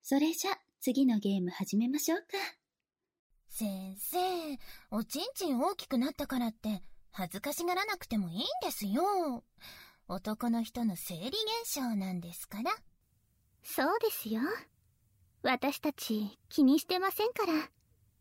それじゃ、次のゲーム始めましょうか。 先生、おちんちん大きくなったからって恥ずかしがらなくてもいいんですよ。男の人の生理現象なんですから。 そうですよ。私たち気にしてませんから。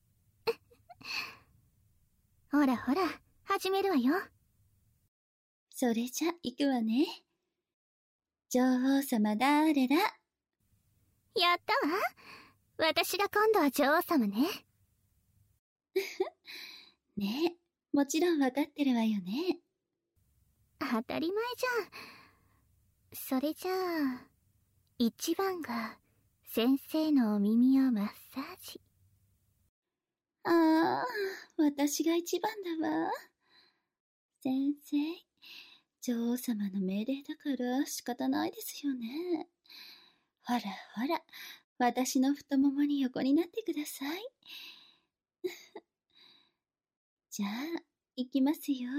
ほらほら、始めるわよ。 それじゃ、行くわね。女王様誰だ？ やったわ。私が今度は女王様ね。 ねえ、もちろんわかってるわよね。 当たり前じゃん。それじゃあ、1番が先生のお耳をマッサージ。 ああ、私が一番だわ。先生、女王様の命令だから仕方ないですよね。ほらほら、私の太ももに横になってください。じゃあ、行きますよ。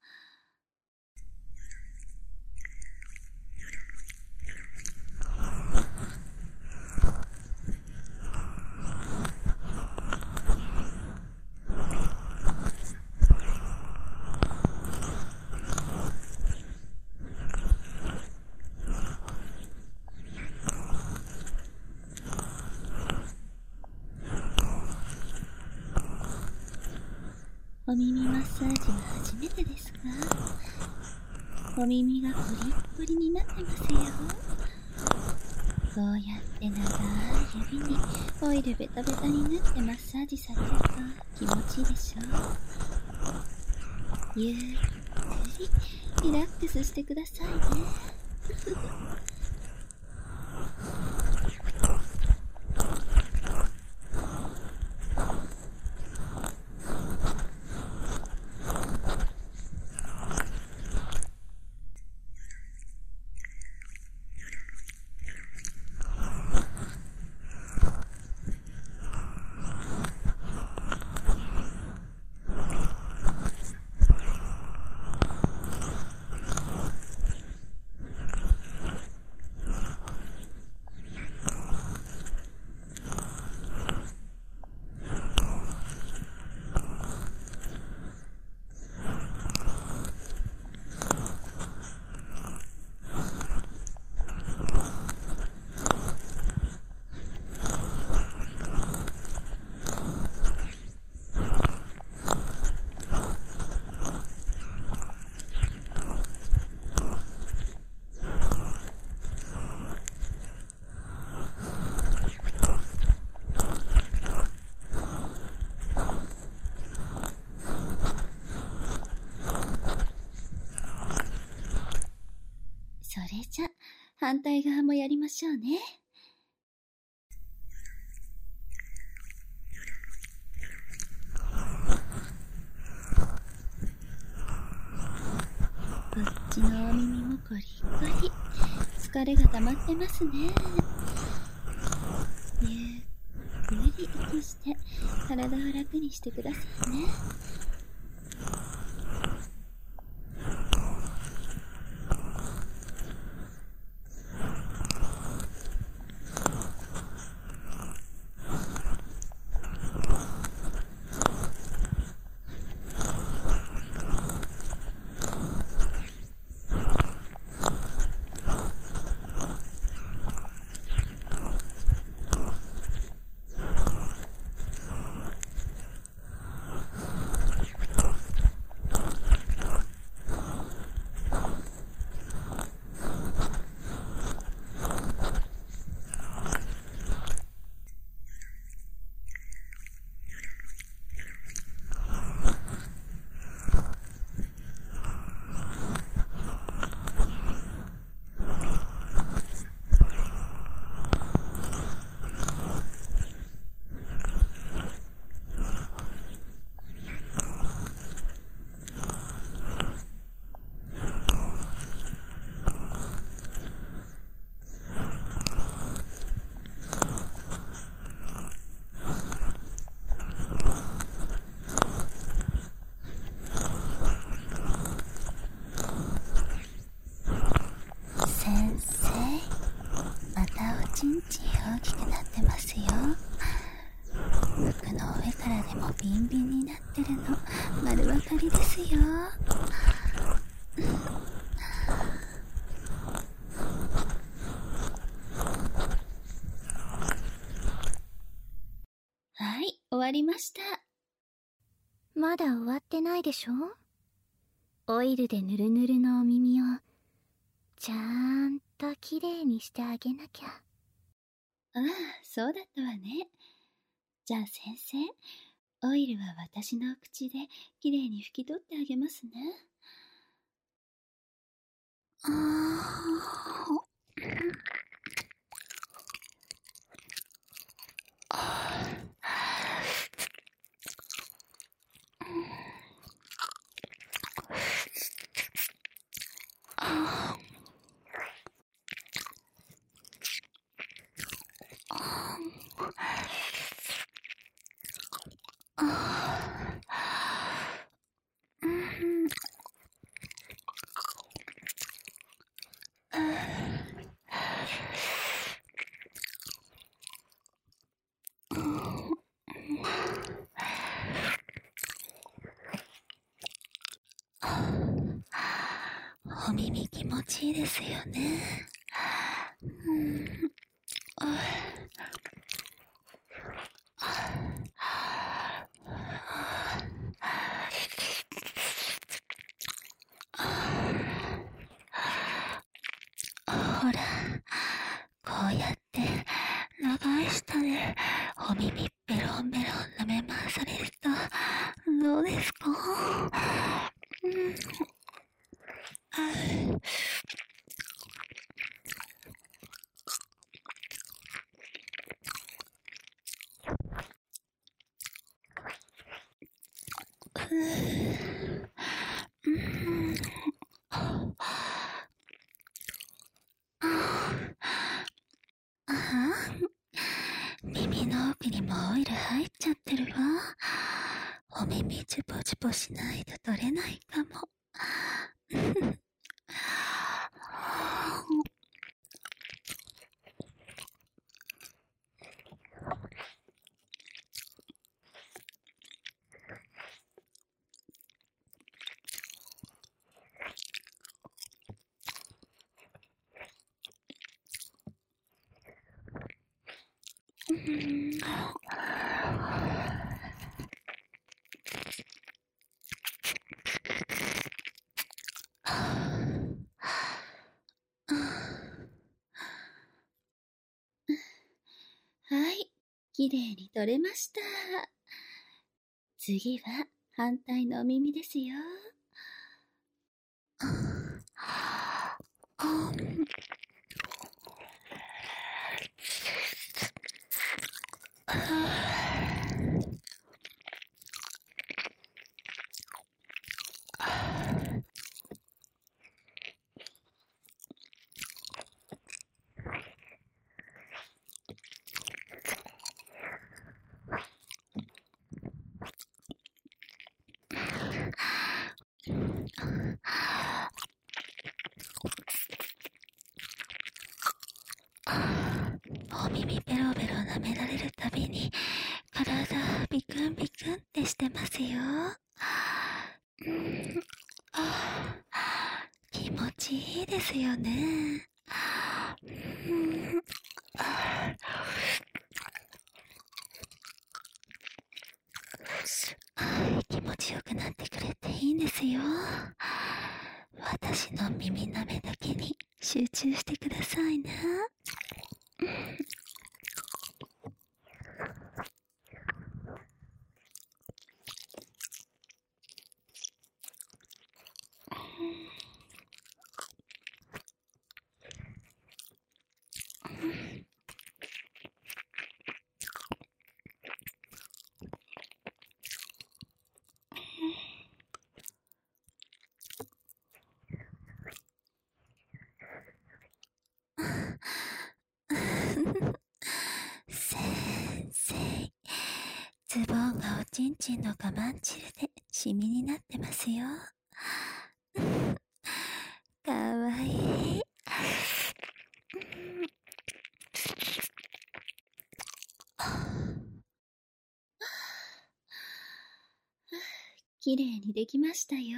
お耳マッサージは初めてですか？お耳がポリッポリになってますよ。こうやって長い指にオイルベタベタに塗ってマッサージされると気持ちいいでしょう。ゆっくりリラックスしてくださいね。それじゃ、反対側もやりましょうね。こっちのお耳もコリッコリ。疲れが溜まってますね。ゆっくり息して体を楽にしてくださいね。 きくなってますよ。服の上からでもビンビンになってるの丸わかりですよ。はい、終わりました。 まだ終わってないでしょ？オイルでヌルヌルのお耳をちゃんときれいにしてあげなきゃ。 ああ、そうだったわね。じゃあ先生、オイルは私の口できれいに拭き取ってあげますね。ああ。お耳気持ちいいですよね。ほら、こうやって長い舌でお耳ペロンペロン舐め回されるとどうですか？耳の奥にもオイル入っちゃってるわ。お耳チュポチュポしないと取れないかも。はい、きれいに取れました。次は反対のお耳ですよ。お耳ペロペロ舐められるたびに体ビクンビクンってしてますよ。気持ちいいですよね。気持ちよくなってくれていいんですよ。私の耳舐めだけに集中してくださいね。先生、ズボンがおちんちんの我慢汁でシミになってますよ。かわいい。 きれいにできましたよ。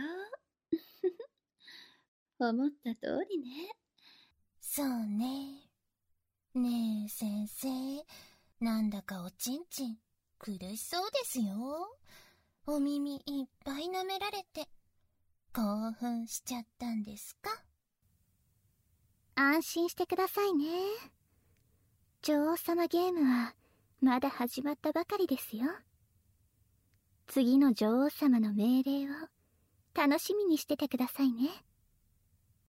思った通りね。 そうね。ねえ先生、なんだかおちんちん苦しそうですよ。お耳いっぱい舐められて興奮しちゃったんですか？ 安心してくださいね。女王様ゲームはまだ始まったばかりですよ。次の女王様の命令を楽しみにしててくださいね。